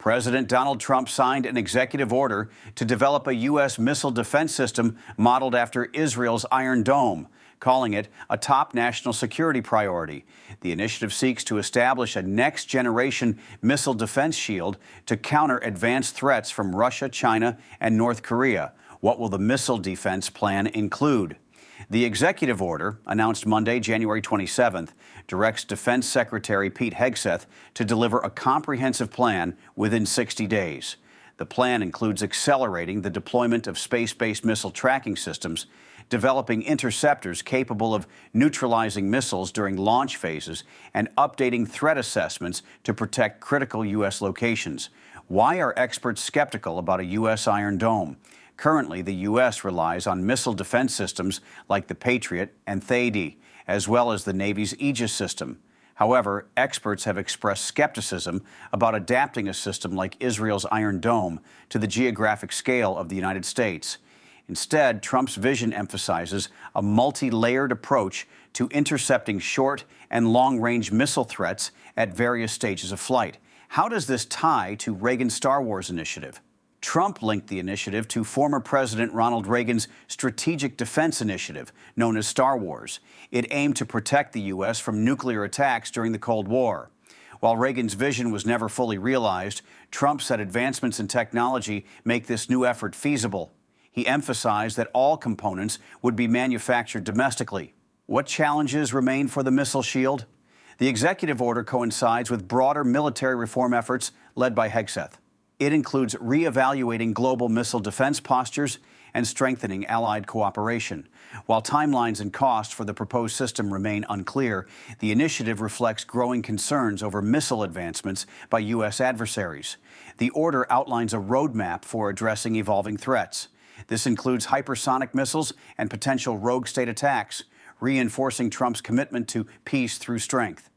President Donald Trump signed an executive order to develop a U.S. missile defense system modeled after Israel's Iron Dome, calling it a top national security priority. The initiative seeks to establish a next-generation missile defense shield to counter advanced threats from Russia, China, and North Korea. What will the missile defense plan include? The executive order, announced Monday, January 27th, directs Defense Secretary Pete Hegseth to deliver a comprehensive plan within 60 days. The plan includes accelerating the deployment of space-based missile tracking systems, developing interceptors capable of neutralizing missiles during launch phases, and updating threat assessments to protect critical U.S. locations. Why are experts skeptical about a U.S. Iron Dome? Currently, the U.S. relies on missile defense systems like the Patriot and THAAD, as well as the Navy's Aegis system. However, experts have expressed skepticism about adapting a system like Israel's Iron Dome to the geographic scale of the United States. Instead, Trump's vision emphasizes a multi-layered approach to intercepting short and long-range missile threats at various stages of flight. How does this tie to Reagan's Star Wars initiative? Trump linked the initiative to former President Ronald Reagan's Strategic Defense Initiative, known as Star Wars. It aimed to protect the U.S. from nuclear attacks during the Cold War. While Reagan's vision was never fully realized, Trump said advancements in technology make this new effort feasible. He emphasized that all components would be manufactured domestically. What challenges remain for the missile shield? The executive order coincides with broader military reform efforts led by Hegseth. It includes reevaluating global missile defense postures and strengthening allied cooperation. While timelines and cost for the proposed system remain unclear, the initiative reflects growing concerns over missile advancements by U.S. adversaries. The order outlines a roadmap for addressing evolving threats. This includes hypersonic missiles and potential rogue state attacks, reinforcing Trump's commitment to peace through strength.